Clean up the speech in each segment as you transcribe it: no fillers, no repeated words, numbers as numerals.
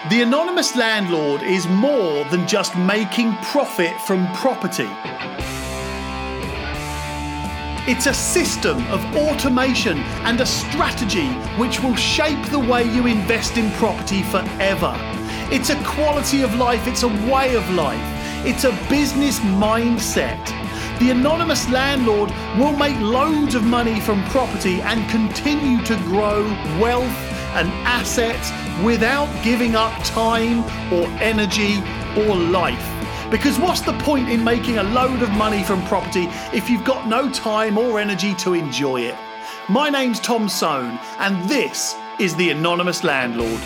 The anonymous landlord is more than just making profit from property. It's a system of automation and a strategy which will shape the way you invest in property forever. It's a quality of life, it's a way of life, it's a business mindset. The anonymous landlord will make loads of money from property and continue to grow wealth and assets without giving up time or energy or life. Because what's the point in making a load of money from property if you've got no time or energy to enjoy it? My name's Tom Soane, and this is The Anonymous Landlord.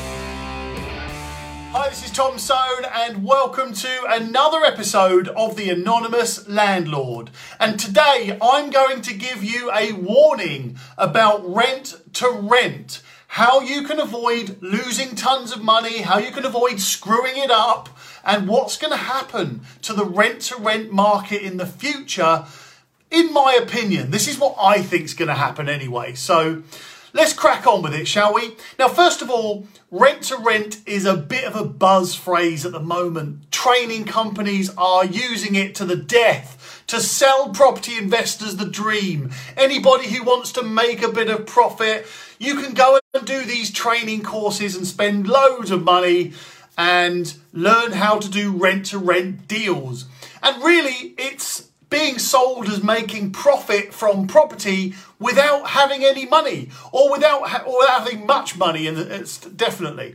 Hi, this is Tom Soane, and welcome to another episode of The Anonymous Landlord. And today I'm going to give you a warning about rent to rent. How you can avoid losing tons of money, how you can avoid screwing it up, and what's going to happen to the rent-to-rent market in the future, in my opinion. This is what I think is going to happen anyway. So let's crack on with it, shall we? Now, first of all, rent-to-rent is a bit of a buzz phrase at the moment. Training companies are using it to the death to sell property investors the dream. Anybody who wants to make a bit of profit, you can go and do these training courses and spend loads of money and learn how to do rent-to-rent deals. And really, it's being sold as making profit from property without having any money or without having much money, and it's definitely.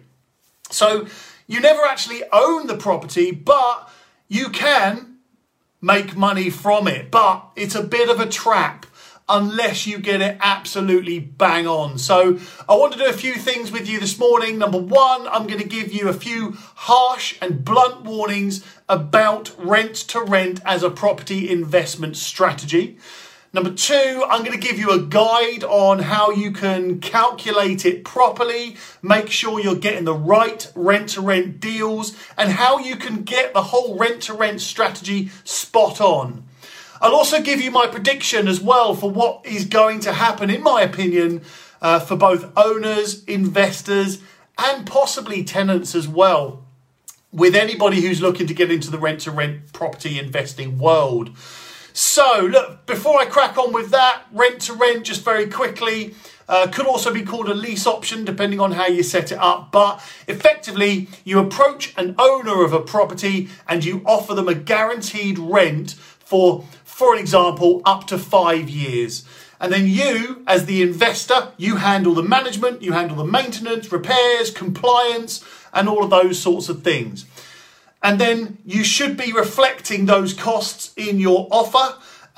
So you never actually own the property, but you can make money from it. But it's a bit of a trap unless you get it absolutely bang on. So I want to do a few things with you this morning. Number one, I'm going to give you a few harsh and blunt warnings about rent to rent as a property investment strategy. Number two, I'm going to give you a guide on how you can calculate it properly, make sure you're getting the right rent-to-rent deals, and how you can get the whole rent-to-rent strategy spot on. I'll also give you my prediction as well for what is going to happen, in my opinion, for both owners, investors, and possibly tenants as well, with anybody who's looking to get into the rent-to-rent property investing world. So, look, before I crack on with that, rent-to-rent, just very quickly, could also be called a lease option, depending on how you set it up. But effectively, you approach an owner of a property and you offer them a guaranteed rent for an example, up to 5 years. And then you, as the investor, you handle the management, you handle the maintenance, repairs, compliance, and all of those sorts of things. And then you should be reflecting those costs in your offer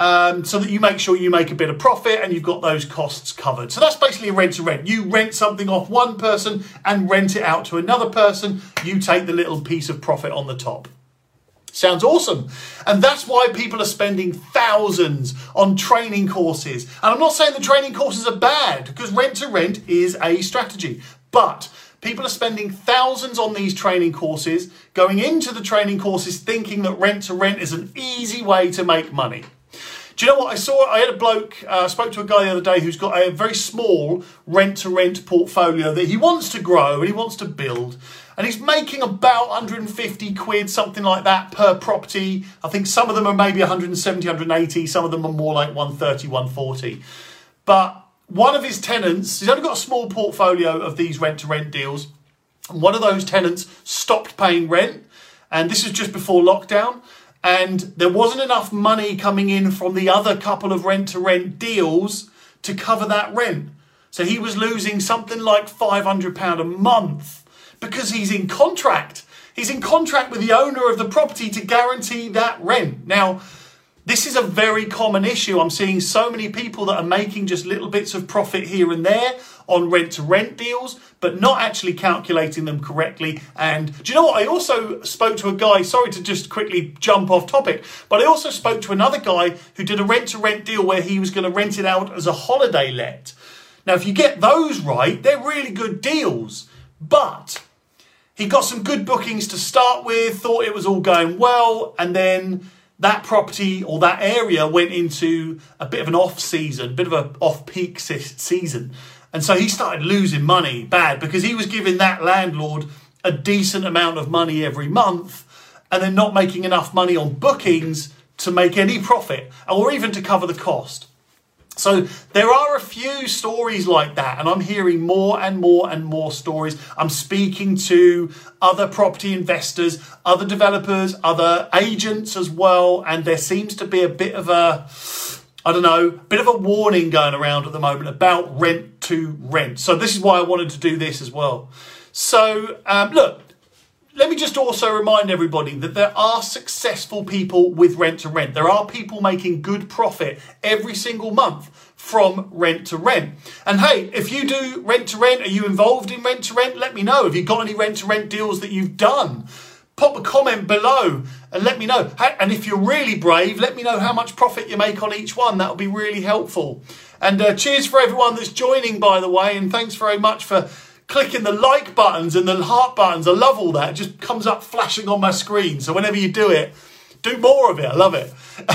so that you make sure you make a bit of profit and you've got those costs covered. So that's basically a rent-to-rent. You rent something off one person and rent it out to another person. You take the little piece of profit on the top. Sounds awesome. And that's why people are spending thousands on training courses. And I'm not saying the training courses are bad, because rent-to-rent is a strategy. But people are spending thousands on these training courses, going into the training courses thinking that rent-to-rent is an easy way to make money. Do you know what? I had a bloke, spoke to a guy the other day who's got a very small rent-to-rent portfolio that he wants to grow and he wants to build. And he's making about 150 quid, something like that, per property. I think some of them are maybe 170, 180. Some of them are more like 130, 140. But one of his tenants, he's only got a small portfolio of these rent-to-rent deals. And one of those tenants stopped paying rent. And this was just before lockdown. And there wasn't enough money coming in from the other couple of rent-to-rent deals to cover that rent. So he was losing something like £500 a month because he's in contract. He's in contract with the owner of the property to guarantee that rent. Now, this is a very common issue. I'm seeing so many people that are making just little bits of profit here and there on rent-to-rent deals, but not actually calculating them correctly. And do you know what? I also spoke to a guy, sorry to just quickly jump off topic, but I also spoke to another guy who did a rent-to-rent deal where he was going to rent it out as a holiday let. Now, if you get those right, they're really good deals. But he got some good bookings to start with, thought it was all going well, and then that property or that area went into a bit of an off-season, a bit of an off-peak season. And so he started losing money bad because he was giving that landlord a decent amount of money every month and then not making enough money on bookings to make any profit or even to cover the cost. So there are a few stories like that, and I'm hearing more and more and more stories. I'm speaking to other property investors, other developers, other agents as well, and there seems to be a bit of a warning going around at the moment about rent to rent. So this is why I wanted to do this as well. So look, let me just also remind everybody that there are successful people with rent to rent. There are people making good profit every single month from rent to rent. And hey, if you do rent to rent, are you involved in rent to rent? Let me know. Have you got any rent to rent deals that you've done? Pop a comment below and let me know. And if you're really brave, let me know how much profit you make on each one. That would be really helpful. And cheers for everyone that's joining, by the way. And thanks very much for clicking the like buttons and the heart buttons. I love all that. It just comes up flashing on my screen. So whenever you do it, do more of it. I love it.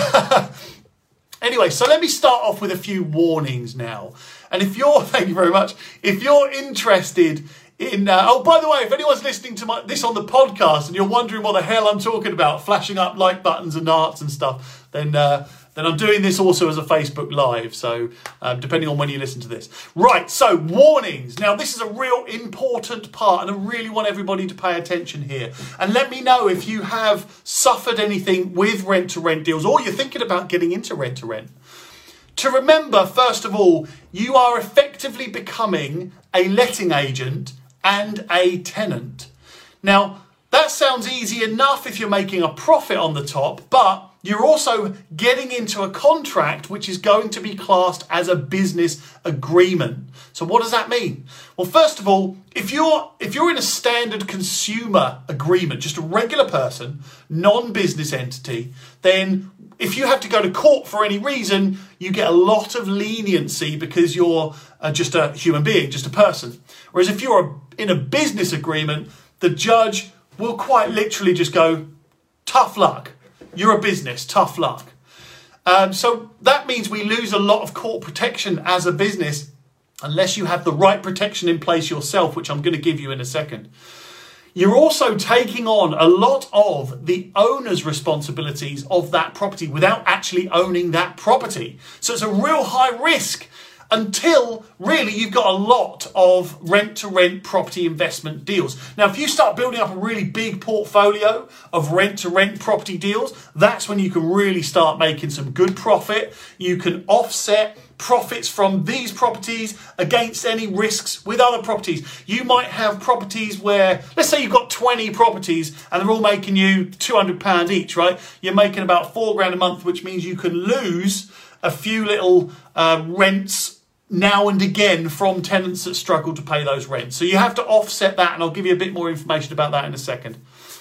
Anyway, so let me start off with a few warnings now. And thank you very much. If you're interested in, by the way, if anyone's listening to this on the podcast and you're wondering what the hell I'm talking about, flashing up like buttons and hearts and stuff, then I'm doing this also as a Facebook Live, so depending on when you listen to this. Right, so warnings. Now, this is a real important part, and I really want everybody to pay attention here. And let me know if you have suffered anything with rent-to-rent deals, or you're thinking about getting into rent-to-rent. To remember, first of all, you are effectively becoming a letting agent and a tenant. Now, that sounds easy enough if you're making a profit on the top, but you're also getting into a contract which is going to be classed as a business agreement. So what does that mean? Well, first of all, if you're in a standard consumer agreement, just a regular person, non-business entity, then if you have to go to court for any reason, you get a lot of leniency because you're just a human being, just a person. Whereas if you're in a business agreement, the judge will quite literally just go, tough luck. You're a business, tough luck. So that means we lose a lot of court protection as a business unless you have the right protection in place yourself, which I'm going to give you in a second. You're also taking on a lot of the owner's responsibilities of that property without actually owning that property. So it's a real high risk until really you've got a lot of rent-to-rent property investment deals. Now, if you start building up a really big portfolio of rent-to-rent property deals, that's when you can really start making some good profit. You can offset profits from these properties against any risks with other properties. You might have properties where, let's say you've got 20 properties and they're all making you £200 each, right? You're making about £4,000 a month, which means you can lose a few little rents now and again from tenants that struggle to pay those rents. So you have to offset that, and I'll give you a bit more information about that in a second.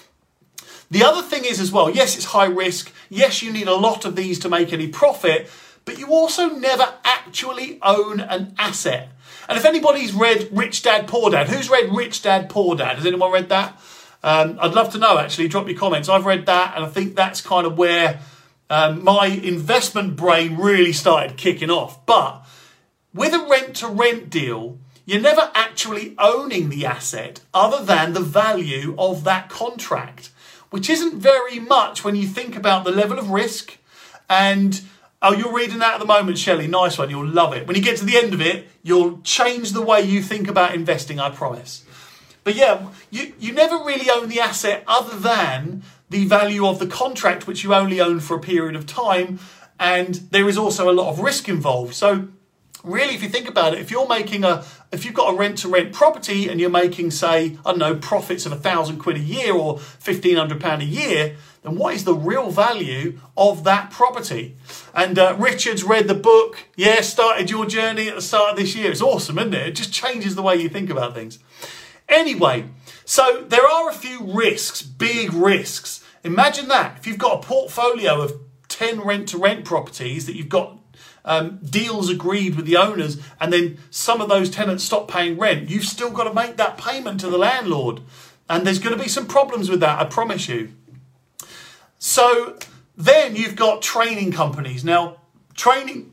The other thing is as well, yes, it's high risk. Yes, you need a lot of these to make any profit, but you also never actually own an asset. And if anybody's read Rich Dad, Poor Dad, who's read Rich Dad, Poor Dad? Has anyone read that? I'd love to know, actually. Drop your comments. I've read that, and I think that's kind of where my investment brain really started kicking off. But with a rent-to-rent deal, you're never actually owning the asset other than the value of that contract, which isn't very much when you think about the level of risk. And, oh, you're reading that at the moment, Shelley. Nice one. You'll love it. When you get to the end of it, you'll change the way you think about investing, I promise. But yeah, you never really own the asset other than the value of the contract, which you only own for a period of time. And there is also a lot of risk involved. So really, if you think about it, if you've got a rent-to-rent property and you're making, say, I don't know, profits of £1,000 a year or £1,500 a year, then what is the real value of that property? And Richard's read the book, Started Your Journey at the start of this year. It's awesome, isn't it? It just changes the way you think about things. Anyway, so there are a few risks, big risks. Imagine that. If you've got a portfolio of 10 rent-to-rent properties that you've got deals agreed with the owners, and then some of those tenants stop paying rent, you've still got to make that payment to the landlord. And there's going to be some problems with that, I promise you. So then you've got training companies. Now, training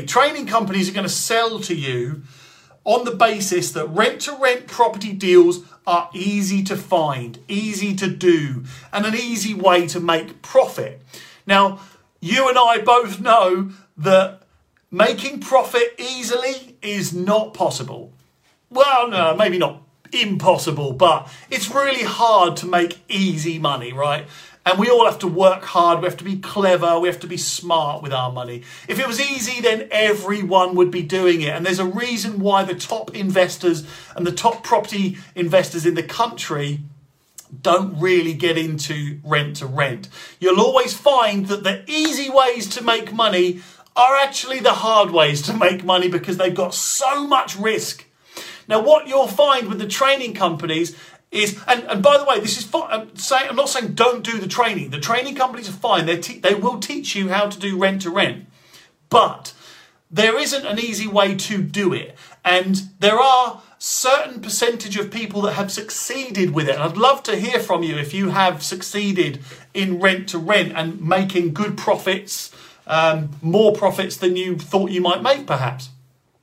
companies are going to sell to you on the basis that rent-to-rent property deals are easy to find, easy to do, and an easy way to make profit. Now, you and I both know that making profit easily is not possible. Well, no, maybe not impossible, but it's really hard to make easy money, right? And we all have to work hard, we have to be clever, we have to be smart with our money. If it was easy, then everyone would be doing it. And there's a reason why the top investors and the top property investors in the country don't really get into rent to rent. You'll always find that the easy ways to make money are actually the hard ways to make money because they've got so much risk. Now, what you'll find with the training companies is, and by the way, this is fine. I'm not saying don't do the training. The training companies are fine. They will teach you how to do rent to rent, but there isn't an easy way to do it. And there are certain percentage of people that have succeeded with it. And I'd love to hear from you if you have succeeded in rent to rent and making good profits, more profits than you thought you might make, perhaps.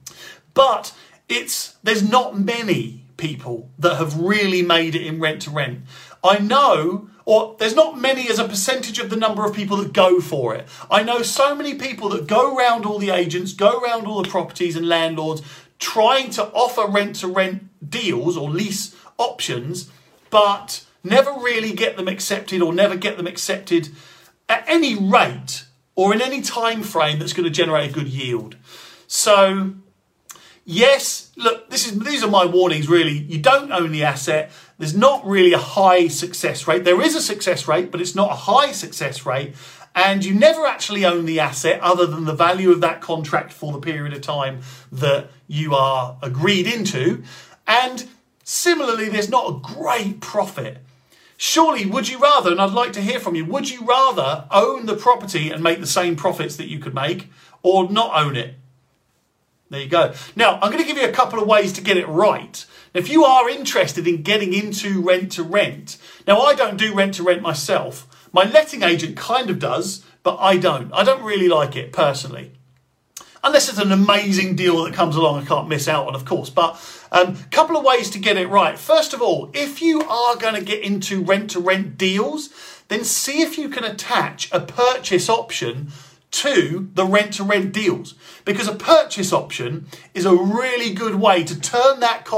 But there's not many people that have really made it in rent to rent. I know, or there's not many as a percentage of the number of people that go for it. I know so many people that go around all the agents, go around all the properties and landlords trying to offer rent to rent deals or lease options, but never really get them accepted or never get them accepted at any rate or in any time frame that's going to generate a good yield. So yes, look, these are my warnings, really. You don't own the asset. There's not really a high success rate. There is a success rate, but it's not a high success rate. And you never actually own the asset other than the value of that contract for the period of time that you are agreed into. And similarly, there's not a great profit. Surely, would you rather, and I'd like to hear from you, would you rather own the property and make the same profits that you could make or not own it? There you go. Now, I'm going to give you a couple of ways to get it right. Now, if you are interested in getting into rent to rent, now I don't do rent to rent myself. My letting agent kind of does, but I don't. I don't really like it personally. Unless it's an amazing deal that comes along I can't miss out on, of course. But a couple of ways to get it right. First of all, if you are going to get into rent to rent deals, then see if you can attach a purchase option to the rent to rent deals, because a purchase option is a really good way to turn that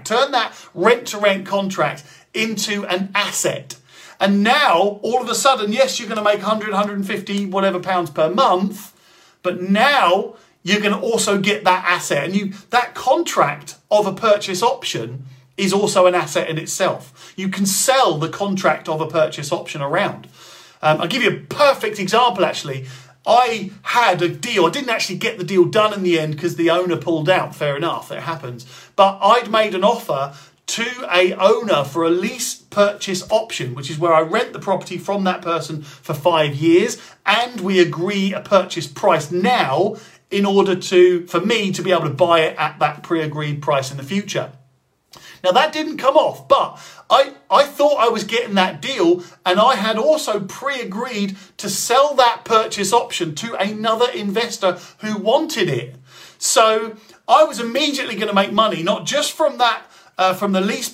rent to rent contract into an asset. And now all of a sudden, yes, you're going to make 100, 150, whatever pounds per month, but now you're going to also get that asset, and that contract of a purchase option is also an asset in itself. You can sell the contract of a purchase option around. I'll give you a perfect example, actually. I had a deal. I didn't actually get the deal done in the end because the owner pulled out. Fair enough, it happens. But I'd made an offer to a owner for a lease purchase option, which is where I rent the property from that person for 5 years, and we agree a purchase price now in order for me to be able to buy it at that pre-agreed price in the future. Now, that didn't come off, but I thought I was getting that deal, and I had also pre-agreed to sell that purchase option to another investor who wanted it. So I was immediately going to make money, not just from that, from the lease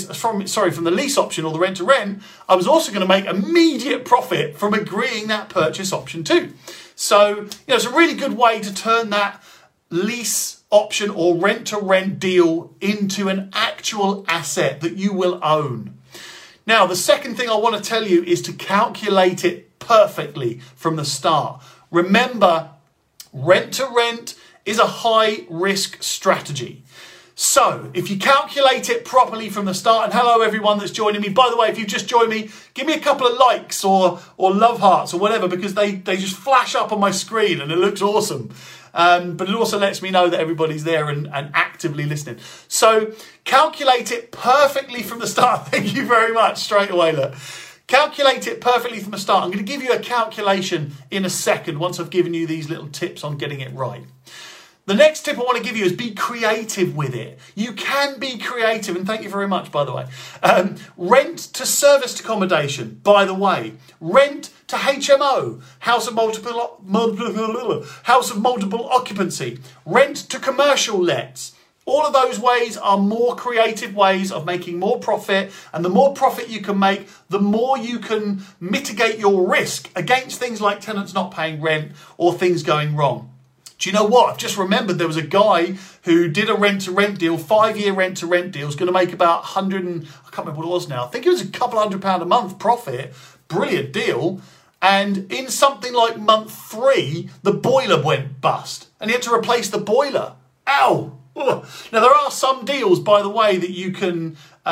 option or the rent to rent. I was also going to make immediate profit from agreeing that purchase option too. So, it's a really good way to turn that lease option or rent to rent deal into an actual asset that you will own. Now, the second thing I want to tell you is to calculate it perfectly from the start. Remember, rent to rent is a high risk strategy. So if you calculate it properly from the start, and hello everyone that's joining me. By the way, if you've just joined me, give me a couple of likes or love hearts or whatever, because they just flash up on my screen and it looks awesome. But it also lets me know that everybody's there and actively listening. So calculate it perfectly from the start. Thank you very much. Straight away, look. Calculate it perfectly from the start. I'm going to give you a calculation in a second once I've given you these little tips on getting it right. The next tip I want to give you is be creative with it. You can be creative, and thank you very much, by the way. Rent to serviced accommodation, by the way. Rent to HMO, house of multiple occupancy. Rent to commercial lets. All of those ways are more creative ways of making more profit, and the more profit you can make, the more you can mitigate your risk against things like tenants not paying rent or things going wrong. Do you know what? I've just remembered there was a guy who did a rent-to-rent deal, 5-year rent-to-rent deal, was going to make about I can't remember what it was now. I think it was a couple £100 a month profit. Brilliant deal. And in something like month 3, the boiler went bust and he had to replace the boiler. Ow! Ugh. Now, there are some deals, by the way, that you can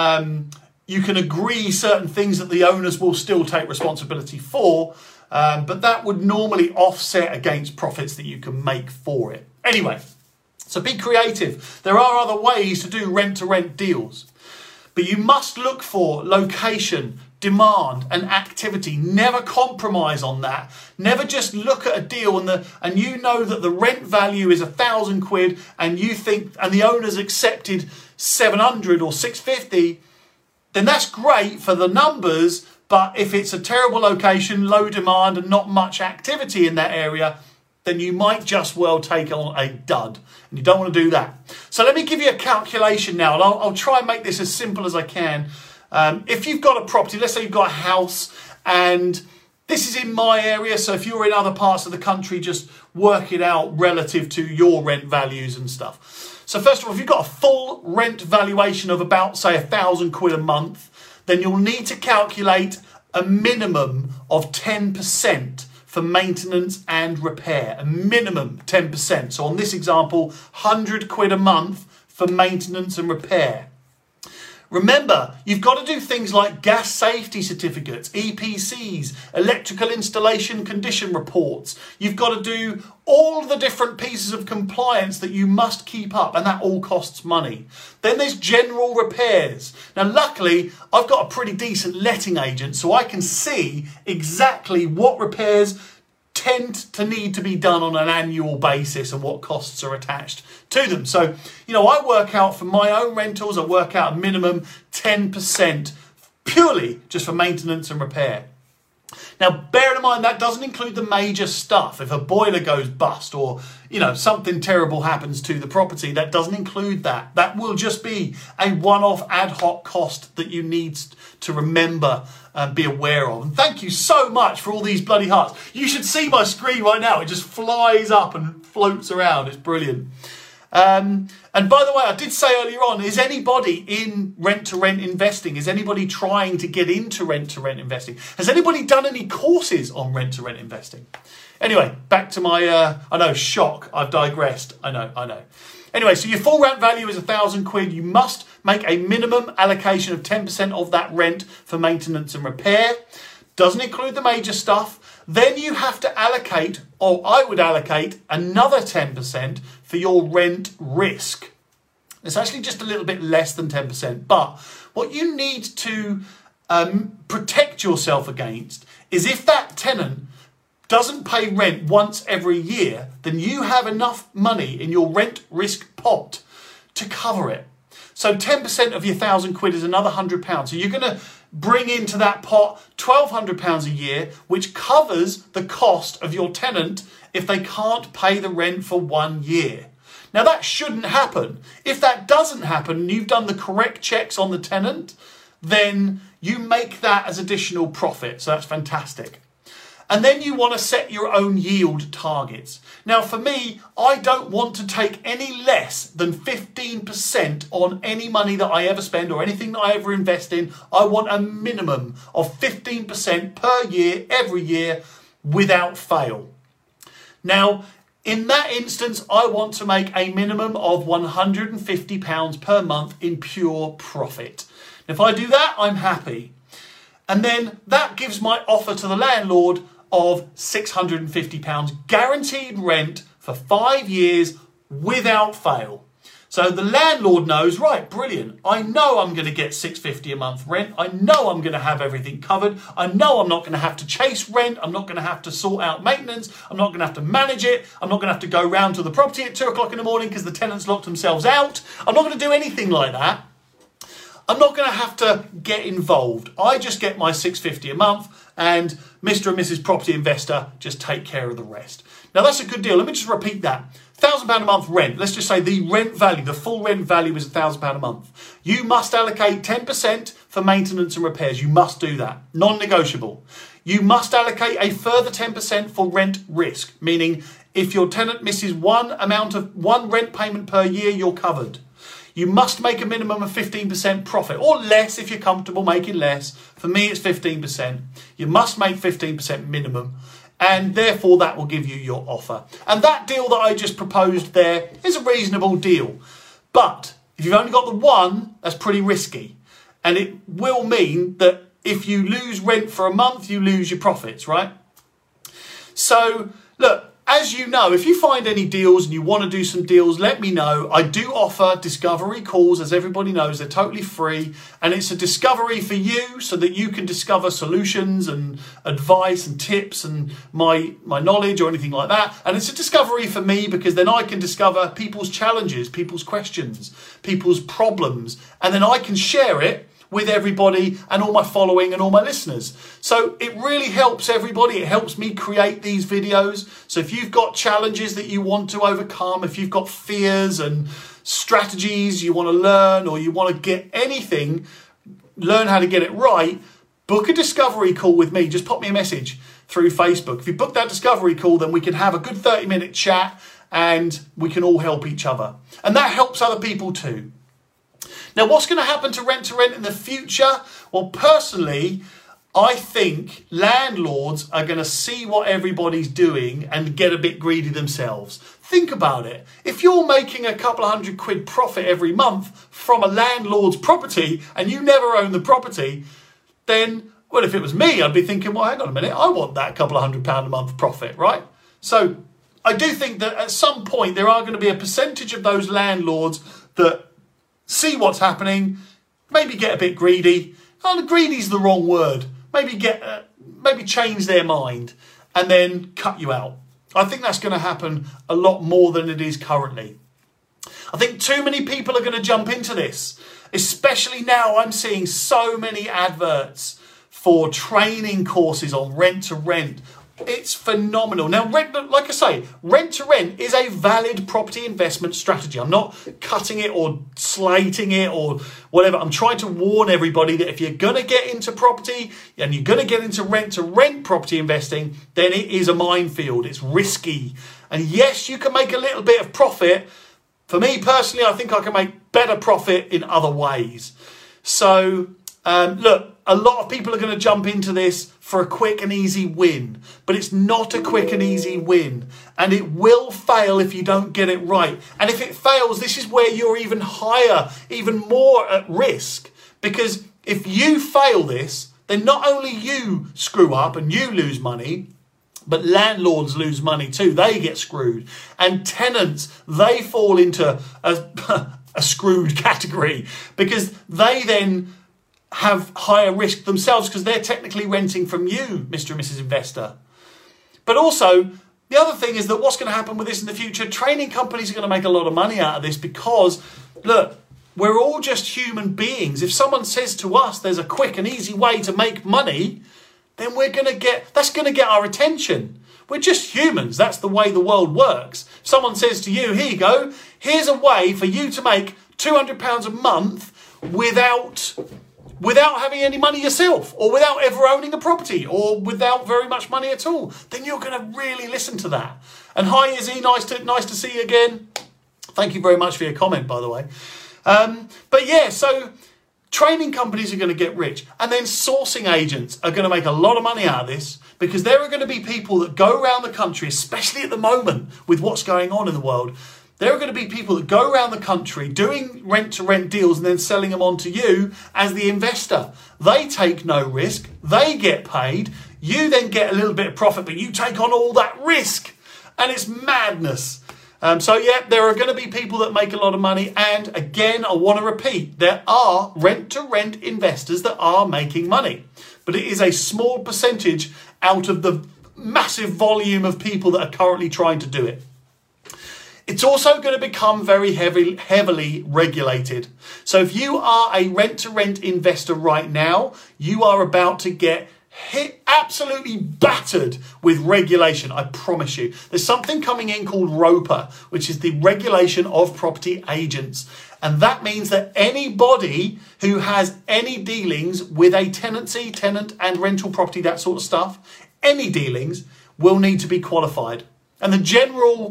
agree certain things that the owners will still take responsibility for, but that would normally offset against profits that you can make for it. Anyway, so be creative. There are other ways to do rent-to-rent deals, but you must look for location, demand and activity. Never compromise on that. Never just look at a deal and you know that the rent value is £1,000 and you think, and the owner's accepted 700 or 650, then that's great for the numbers. But if it's a terrible location, low demand and not much activity in that area, then you might just well take on a dud. And you don't want to do that. So let me give you a calculation now. And I'll try and make this as simple as I can. If you've got a property, let's say you've got a house, and this is in my area, so if you're in other parts of the country, just work it out relative to your rent values and stuff. So first of all, if you've got a full rent valuation of about, say, £1,000 a month, then you'll need to calculate a minimum of 10% for maintenance and repair. A minimum 10%. So on this example, £100 a month for maintenance and repair. Remember, you've got to do things like gas safety certificates, EPCs, electrical installation condition reports. You've got to do all the different pieces of compliance that you must keep up, and that all costs money. Then there's general repairs. Now, luckily, I've got a pretty decent letting agent, so I can see exactly what repairs tend to need to be done on an annual basis and what costs are attached to them. So, I work out for my own rentals, I work out a minimum 10% purely just for maintenance and repair. Now, bear in mind, that doesn't include the major stuff. If a boiler goes bust or, something terrible happens to the property, that doesn't include that. That will just be a one-off ad hoc cost that you need to remember and be aware of. And thank you so much for all these bloody hearts. You should see my screen right now. It just flies up and floats around. It's brilliant. And by the way, I did say earlier on, is anybody in rent-to-rent investing? Is anybody trying to get into rent-to-rent investing? Has anybody done any courses on rent-to-rent investing? Anyway, back to my, shock. I've digressed. I know. Anyway, so your full rent value is £1,000. You must make a minimum allocation of 10% of that rent for maintenance and repair. Doesn't include the major stuff. Then you have to allocate, or I would allocate, another 10% for your rent risk. It's actually just a little bit less than 10%. But what you need to protect yourself against is if that tenant doesn't pay rent once every year, then you have enough money in your rent risk pot to cover it. So 10% of your £1,000 is another £100. So you're going to bring into that pot £1,200 a year, which covers the cost of your tenant if they can't pay the rent for 1 year. Now, that shouldn't happen. If that doesn't happen and you've done the correct checks on the tenant, then you make that as additional profit. So that's fantastic. And then you want to set your own yield targets. Now, for me, I don't want to take any less than 15% on any money that I ever spend or anything that I ever invest in. I want a minimum of 15% per year, every year, without fail. Now, in that instance, I want to make a minimum of £150 per month in pure profit. If I do that, I'm happy. And then that gives my offer to the landlord of £650 guaranteed rent for 5 years without fail. So the landlord knows, right, brilliant. I know I'm going to get £650 a month rent. I know I'm going to have everything covered. I know I'm not going to have to chase rent. I'm not going to have to sort out maintenance. I'm not going to have to manage it. I'm not going to have to go round to the property at 2 o'clock in the morning because the tenants locked themselves out. I'm not going to do anything like that. I'm not going to have to get involved. I just get my $6.50 a month and Mr. and Mrs. Property Investor just take care of the rest. Now that's a good deal. Let me just repeat that. £1,000 a month rent. Let's just say the rent value, the full rent value is £1,000 a month. You must allocate 10% for maintenance and repairs. You must do that. Non-negotiable. You must allocate a further 10% for rent risk, meaning if your tenant misses one rent payment per year, you're covered. You must make a minimum of 15% profit, or less if you're comfortable making less. For me, it's 15%. You must make 15% minimum, and therefore that will give you your offer. And that deal that I just proposed there is a reasonable deal. But if you've only got the one, that's pretty risky. And it will mean that if you lose rent for a month, you lose your profits, right? So, look, as you know, if you find any deals and you want to do some deals, let me know. I do offer discovery calls, as everybody knows. They're totally free. And it's a discovery for you so that you can discover solutions and advice and tips and my knowledge or anything like that. And it's a discovery for me because then I can discover people's challenges, people's questions, people's problems. And then I can share it with everybody and all my following and all my listeners. So it really helps everybody. It helps me create these videos. So if you've got challenges that you want to overcome, if you've got fears and strategies you want to learn, or you want to get anything, learn how to get it right, book a discovery call with me. Just pop me a message through Facebook. If you book that discovery call, then we can have a good 30-minute chat and we can all help each other. And that helps other people too. Now, what's going to happen to rent in the future? Well, personally, I think landlords are going to see what everybody's doing and get a bit greedy themselves. Think about it. If you're making a couple of £100 profit every month from a landlord's property and you never own the property, then, well, if it was me, I'd be thinking, well, hang on a minute, I want that couple of £100 a month profit, right? So I do think that at some point there are going to be a percentage of those landlords that see what's happening, maybe get a bit greedy. Oh, greedy's the wrong word. Maybe change their mind and then cut you out. I think that's going to happen a lot more than it is currently. I think too many people are going to jump into this, especially now. I'm seeing so many adverts for training courses on rent to rent. It's phenomenal. Now, like I say, rent to rent is a valid property investment strategy. I'm not cutting it or slating it or whatever. I'm trying to warn everybody that if you're going to get into property and you're going to get into rent to rent property investing, then it is a minefield. It's risky. And yes, you can make a little bit of profit. For me personally, I think I can make better profit in other ways. So, look, a lot of people are going to jump into this for a quick and easy win, but it's not a quick and easy win, and it will fail if you don't get it right. And if it fails, this is where you're even higher, even more at risk, because if you fail this, then not only you screw up and you lose money, but landlords lose money too. They get screwed, and tenants, they fall into a screwed category because they then have higher risk themselves because they're technically renting from you, Mr. and Mrs. Investor. But also, the other thing is that what's going to happen with this in the future, training companies are going to make a lot of money out of this because, look, we're all just human beings. If someone says to us there's a quick and easy way to make money, then that's going to get our attention. We're just humans. That's the way the world works. If someone says to you, here you go, here's a way for you to make £200 a month without having any money yourself, or without ever owning a property, or without very much money at all, then you're going to really listen to that. And hi, Izzy, nice to see you again. Thank you very much for your comment, by the way. But yeah, so training companies are going to get rich, and then sourcing agents are going to make a lot of money out of this, because there are going to be people that go around the country, especially at the moment with what's going on in the world. There are going to be people that go around the country doing rent-to-rent deals and then selling them on to you as the investor. They take no risk. They get paid. You then get a little bit of profit, but you take on all that risk. And it's madness. So, yeah, there are going to be people that make a lot of money. And, again, I want to repeat, there are rent-to-rent investors that are making money. But it is a small percentage out of the massive volume of people that are currently trying to do it. It's also going to become very heavily regulated. So if you are a rent-to-rent investor right now, you are about to get hit, absolutely battered with regulation, I promise you. There's something coming in called ROPA, which is the Regulation of Property Agents. And that means that anybody who has any dealings with a tenancy, tenant and rental property, that sort of stuff, any dealings will need to be qualified. And the general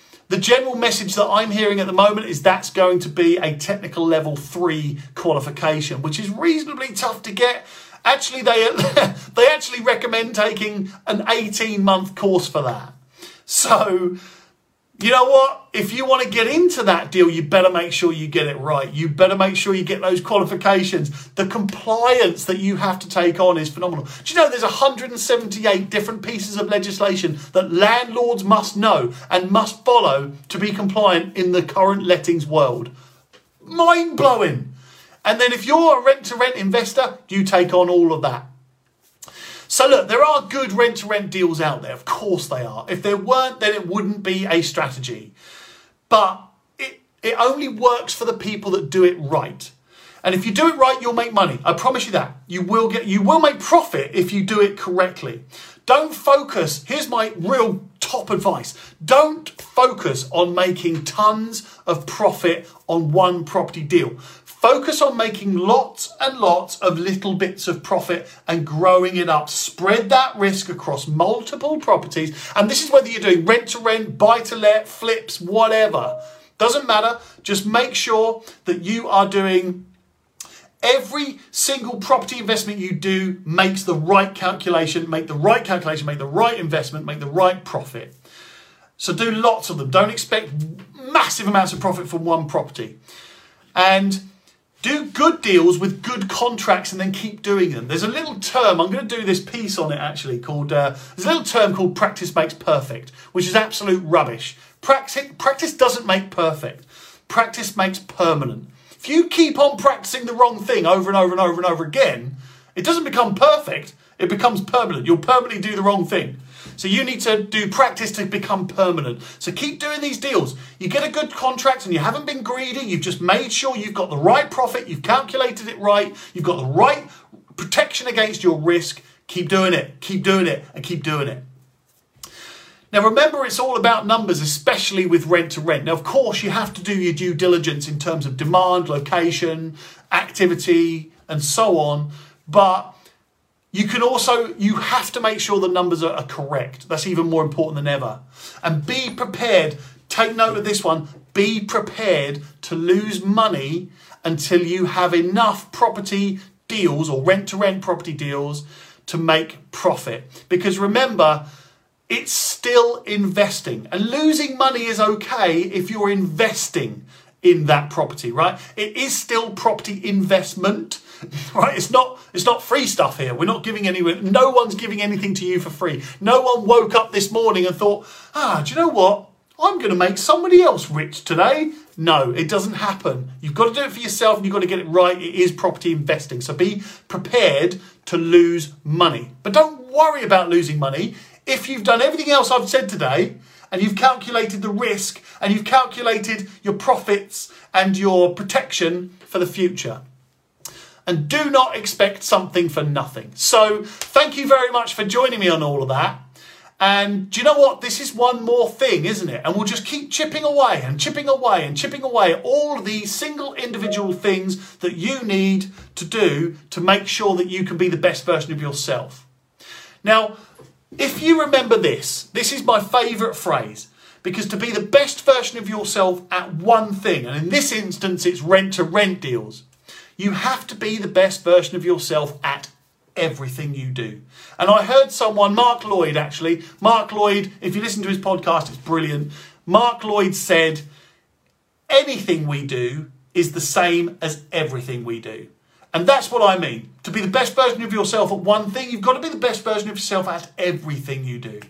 message that I'm hearing at the moment is that's going to be a technical level 3 qualification, which is reasonably tough to get. Actually, they actually recommend taking an 18-month course for that. So, you know what? If you want to get into that deal, you better make sure you get it right. You better make sure you get those qualifications. The compliance that you have to take on is phenomenal. Do you know there's 178 different pieces of legislation that landlords must know and must follow to be compliant in the current lettings world? Mind-blowing. And then if you're a rent-to-rent investor, you take on all of that. So look, there are good rent-to-rent deals out there. Of course they are. If there weren't, then it wouldn't be a strategy. But it only works for the people that do it right. And if you do it right, you'll make money. I promise you that. You will make profit if you do it correctly. Don't focus. Here's my real top advice. Don't focus on making tons of profit on one property deal. Focus on making lots and lots of little bits of profit and growing it up. Spread that risk across multiple properties. And this is whether you're doing rent to rent, buy to let, flips, whatever. Doesn't matter. Just make sure that you are doing every single property investment you do makes the right calculation, make the right investment, make the right profit. So do lots of them. Don't expect massive amounts of profit from one property. And do good deals with good contracts and then keep doing them. There's a little term, I'm going to do this piece on it actually, called, there's a little term called practice makes perfect, which is absolute rubbish. Practice doesn't make perfect. Practice makes permanent. If you keep on practicing the wrong thing over and over and over and over again, it doesn't become perfect, it becomes permanent. You'll permanently do the wrong thing. So you need to do practice to become permanent. So keep doing these deals. You get a good contract and you haven't been greedy. You've just made sure you've got the right profit. You've calculated it right. You've got the right protection against your risk. Keep doing it. Keep doing it and keep doing it. Now, remember, it's all about numbers, especially with rent to rent. Now, of course, you have to do your due diligence in terms of demand, location, activity, and so on. But you have to make sure the numbers are correct. That's even more important than ever. And be prepared. Take note of this one. Be prepared to lose money until you have enough property deals or rent-to-rent property deals to make profit. Because remember, it's still investing. And losing money is okay if you're investing in that property, right? It is still property investment, right? It's not free stuff here. We're not giving no one's giving anything to you for free. No one woke up this morning and thought, do you know what? I'm going to make somebody else rich today. No, it doesn't happen. You've got to do it for yourself and you've got to get it right. It is property investing. So be prepared to lose money. But don't worry about losing money. If you've done everything else I've said today, and you've calculated the risk, and you've calculated your profits and your protection for the future. And do not expect something for nothing. So thank you very much for joining me on all of that. And do you know what? This is one more thing, isn't it? And we'll just keep chipping away and chipping away and chipping away at all of these single individual things that you need to do to make sure that you can be the best version of yourself. Now, if you remember this is my favourite phrase, because to be the best version of yourself at one thing, and in this instance it's rent-to-rent deals, you have to be the best version of yourself at everything you do. And I heard someone, Mark Lloyd, if you listen to his podcast, it's brilliant. Mark Lloyd said, anything we do is the same as everything we do. And that's what I mean. To be the best version of yourself at one thing, you've got to be the best version of yourself at everything you do.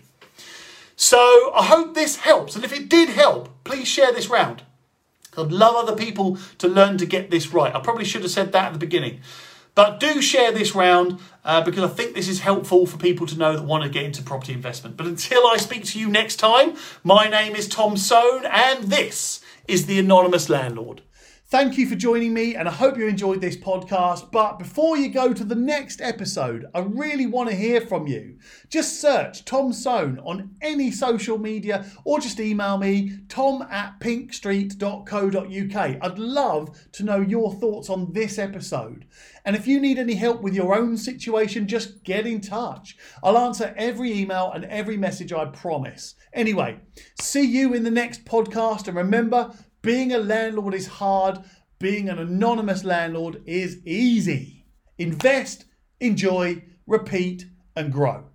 So I hope this helps. And if it did help, please share this round. I'd love other people to learn to get this right. I probably should have said that at the beginning. But do share this round because I think this is helpful for people to know that want to get into property investment. But until I speak to you next time, my name is Tom Soane and this is The Anonymous Landlord. Thank you for joining me, and I hope you enjoyed this podcast. But before you go to the next episode, I really want to hear from you. Just search Tom Soane on any social media or just email me, tom@pinkstreet.co.uk. I'd love to know your thoughts on this episode. And if you need any help with your own situation, just get in touch. I'll answer every email and every message, I promise. Anyway, see you in the next podcast, and remember, being a landlord is hard. Being an anonymous landlord is easy. Invest, enjoy, repeat, and grow.